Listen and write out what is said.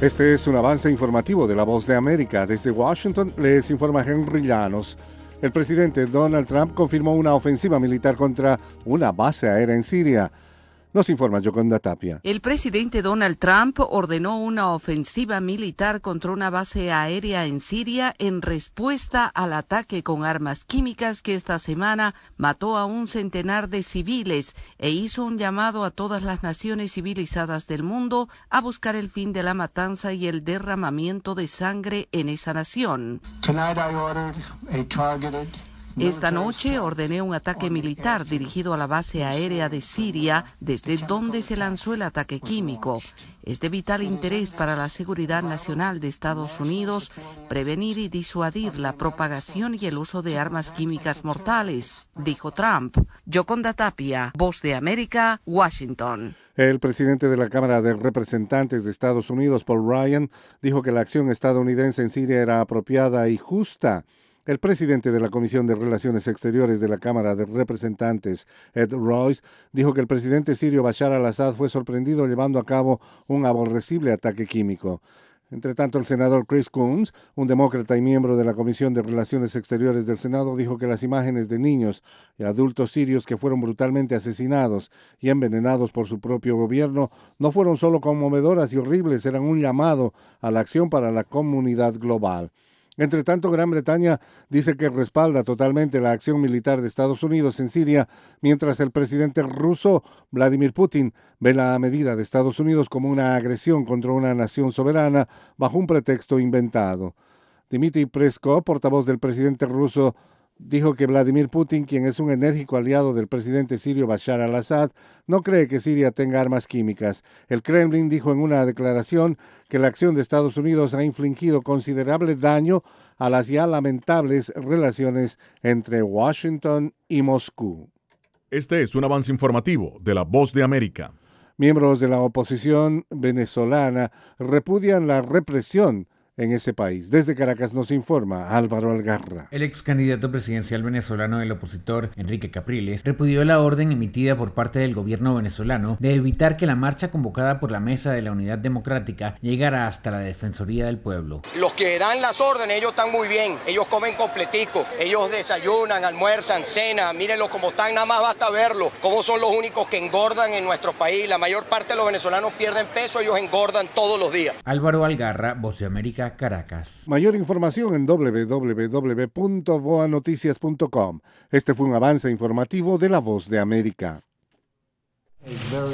Este es un avance informativo de La Voz de América. Desde Washington les informa Henry Llanos. El presidente Donald Trump confirmó una ofensiva militar contra una base aérea en Siria. Nos informa Yoconda Tapia. El presidente Donald Trump ordenó una ofensiva militar contra una base aérea en Siria en respuesta al ataque con armas químicas que esta semana mató a un centenar de civiles e hizo un llamado a todas las naciones civilizadas del mundo a buscar el fin de la matanza y el derramamiento de sangre en esa nación. Esta noche ordené un ataque militar dirigido a la base aérea de Siria, desde donde se lanzó el ataque químico. Es de vital interés para la seguridad nacional de Estados Unidos prevenir y disuadir la propagación y el uso de armas químicas mortales, dijo Trump. Yoconda Tapia, Voz de América, Washington. El presidente de la Cámara de Representantes de Estados Unidos, Paul Ryan, dijo que la acción estadounidense en Siria era apropiada y justa. El presidente de la Comisión de Relaciones Exteriores de la Cámara de Representantes, Ed Royce, dijo que el presidente sirio Bashar al-Assad fue sorprendido llevando a cabo un aborrecible ataque químico. Entre tanto, el senador Chris Coons, un demócrata y miembro de la Comisión de Relaciones Exteriores del Senado, dijo que las imágenes de niños y adultos sirios que fueron brutalmente asesinados y envenenados por su propio gobierno no fueron solo conmovedoras y horribles, eran un llamado a la acción para la comunidad global. Entre tanto, Gran Bretaña dice que respalda totalmente la acción militar de Estados Unidos en Siria, mientras el presidente ruso, Vladimir Putin, ve la medida de Estados Unidos como una agresión contra una nación soberana bajo un pretexto inventado. Dmitry Peskov, portavoz del presidente ruso, dijo que Vladimir Putin, quien es un enérgico aliado del presidente sirio Bashar al-Assad, no cree que Siria tenga armas químicas. El Kremlin dijo en una declaración que la acción de Estados Unidos ha infligido considerable daño a las ya lamentables relaciones entre Washington y Moscú. Este es un avance informativo de La Voz de América. Miembros de la oposición venezolana repudian la represión en ese país. Desde Caracas nos informa Álvaro Algarra. El ex candidato presidencial venezolano del opositor, Enrique Capriles, repudió la orden emitida por parte del gobierno venezolano de evitar que la marcha convocada por la Mesa de la Unidad Democrática llegara hasta la Defensoría del Pueblo. Los que dan las órdenes, ellos están muy bien, ellos comen completico, ellos desayunan, almuerzan, cenan, mírenlo como están, nada más basta verlo, cómo son los únicos que engordan en nuestro país. La mayor parte de los venezolanos pierden peso, ellos engordan todos los días. Álvaro Algarra, Voz de América, Caracas. Mayor información en www.voanoticias.com. Este fue un avance informativo de La Voz de América.